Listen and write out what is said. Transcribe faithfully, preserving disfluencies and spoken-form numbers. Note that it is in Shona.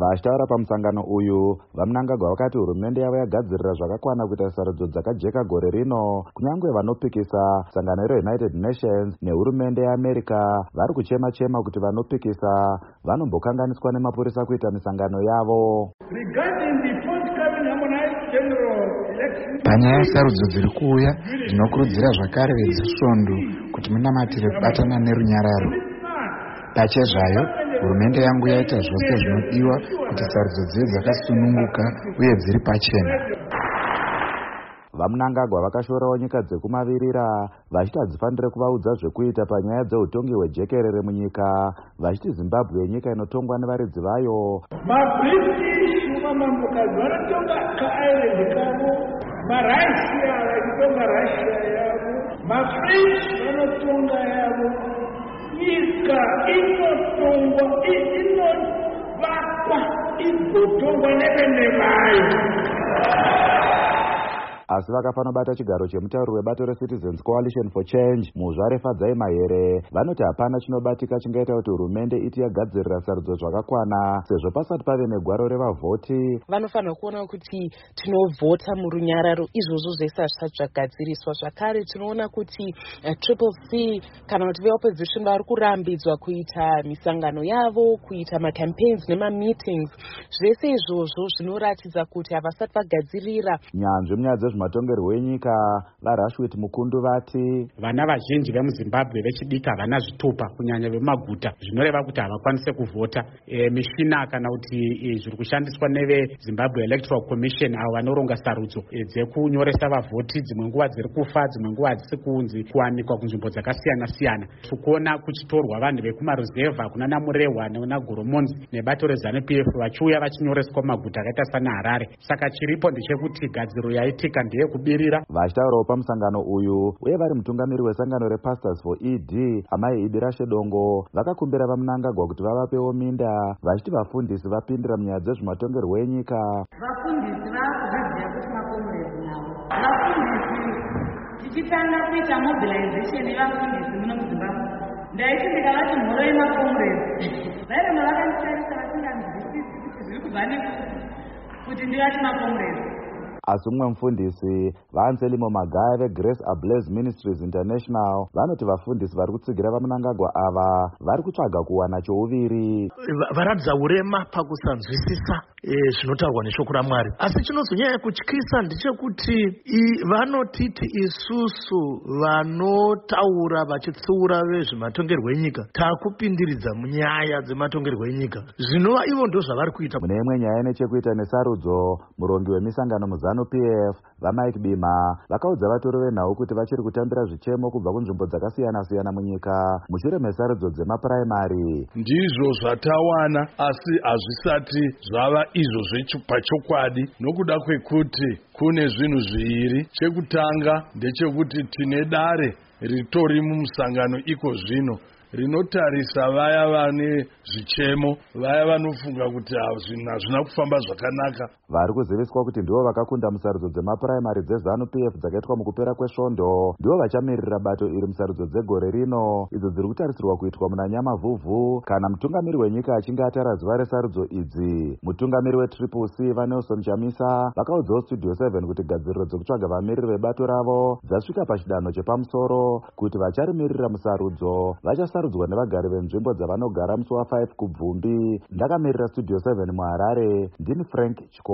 Vachitaura pamusangano uyu, vaMnangagwa vakati hurumende yavo yagadzirira zvakakwana kuita sarudzo dzakajeka gore rino, kunyange vanopikisa sangano reUnited Nations nehurumende yeAmerica vari kuchema-chema kuti vanopikisa vanombokanganiswa nemapurisa kuita misangano yavo. Panyaya yesarudzo dziri kuuya, ndinokurudzira zvakare vedzisvondo kuti munamatire kubatana nerunyararo. Pachezvayo, hurumende yangu yaita zvose zvinodiwa kuti sarudzo dzive dzakasununguka uye dziri pachena. VaMnangagwa vakashorawo nyika dzekumavirira vachiti hadzifanire kuvaudza zvekuita panyaya dzeutongi hwejekerere munyika, vachiti Zimbabwe nyika inotongwa nevaridzi vayo. MaBritish mamambokadzi vanotonga kaisland kavo, maRussia vachitonga Russia yavo, maFrench vanotonga yavo. Nyika inotongwa inovakwa igotongwa nevene vayo. Asi vakafana bata chigaro chemutauri webato reCitizens Coalition for Change Muzvare Fadzai Mahere vanoti hapana chinobatika chingaita kuti hurumende iti yagadzirira sarudzo zvakakwana sezvo pasati pave negwaro revavhoti. Vanofanira kuona kuti tinovhota murunyararo izvozvo zvese hazvisati zvagadziriswa. Zvakare tinoona kuti uh, Triple C kana kuti veopposition vari kurambidzwa kuita misangano yavo, kuita macampaigns nemameetings. Zvese izvozvo zvinoratidza kuti havasati vagadzirira. Nyanzvi munyaya matongerwo enyika vaRashwit Mukundu vati vana vazhinji vemuZimbabwe vechidiki havana zvitupa kunyanya vemaguta, zvinoreva kuti havakwanise kuvhota. E, mishina kana kuti e, zviri kushandiswa neveZimbabwe Electoral Commission avo vanoronga sarudzo e, dzekunyoresa vavhoti, dzimwe nguva dziri kufa, dzimwe nguva hadzisi kunzi kuwanikwa kunzvimbo dzakasiyana siyana. Tikuona kuchitorwa vanhu vekumaruzevha kuna Namurehwa naGoromonzi nebato reZANU-P F vachiuya vachinyoreswa maguta akaita sana Harare. Saka chiripo ndechekuti gadziro yaitika ndiye kubirira. Vachitaurawo pamusangano uyu uye vari mutungamiri wesangano rePastors for E D Amai Ibirashe Dongo vakakumbira vaMnangagwa kuti vavapewo minda vachiti vafundisi vapindira munyaya dzezvematongerwo enyika. Vafundisi vakugadzira kuti makomurezi navo vafundisi tichitanga kuita mobilization yevafundisi muno muZimbabwe ndaiti ndikavati mhoro yemakomurezi vairema vakandisarisa vasinganzwisisi kuti zviri kubva kuti ndivati makomurezi. Asi umwe mufundisi vaAnselmo Magaya veGrace Ablaze Ministries International vanoti vafundisi vari kutsigira vaMnangagwa ava vari kutsvaga kuwana chouviri. Varadza urema pakusanzwisisa zvinotaurwa neshoko raMwari. Asi chinozonyanya kutyisa ndechekuti vanotiti isusu vanotaura vachitsiura vezvematongerwo enyika taakupindiridza munyaya dzematongerwo enyika. Zvinova ivo ndo zvavari kuita. Mune imwe nyaya nechekuita nesarudzo, murongi wemisangano muZANU-P F vaMike Bima vakaudza vatoro venhau kuti vachiri kutambira zvichemo kubva kunzvimbo dzakasiyana siyana munyika mushure mesarudzo dzemapuraimari. Ndizvo zvatawana asi hazvisati zvava izvo zvepachokwadi nokuda kwekuti kune zvinhu zviviri. Chekutanga ndechekuti tine dare ritori mumusangano iko zvino rinotarisa vaya vane zvichemo, vaya vanofunga kuti zvinhu hazvina kufamba zvakanaka. Vari kuziviswa kuti ndivo vakakunda musarudzo dzemapuraimari dzeZANU-P F dzakaitwa mukupera kwesvondo ndivo vachamirira bato iri musarudzo dzegore rino idzo dziri kutarisirwa kuitwa muna Nyamavhuvhu kana mutungamiri wenyika achinge atara zuva resarudzo idzi. Mutungamiri weTriple C vaNelson Chamisa vakaudzawo Studio seven kuti gadziriro dzekutsvaga vamiriri vebato ravo dzasvika pachidanho chepamusoro kuti vacharimirira musarudzo vachasarudzwa nevagari venzvimbo dzavanogara musi wafive kubvumbi. Ndakamirira Studio seven muHarare ndini Frank Chiko.